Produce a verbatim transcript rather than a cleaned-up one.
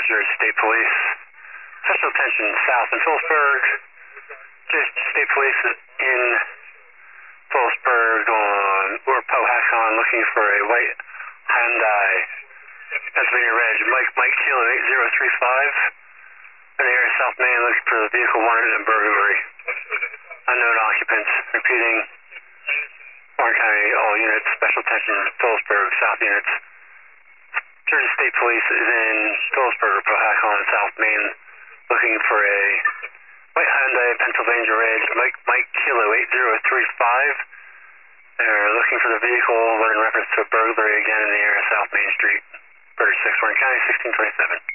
Jersey State Police. Special attention south in Phillipsburg. Jersey State Police in Phillipsburg on or Powhatan looking for a white Hyundai Pennsylvania Reg. Mike Mike Kilo eight zero three five. In the area of South Main looking for the vehicle wanted in burglary. Unknown occupants. Repeating. Warren County all units. Special attention Phillipsburg South units. Jersey State Police is in Phillipsburg or Powhatan South Main looking for a white Hyundai Pennsylvania Reg. Mike Mike Kilo eight zero three five. They're looking for the vehicle, but in reference to a burglary again in the area of South Main Street. thirty-six Warren County, sixteen twenty-seven.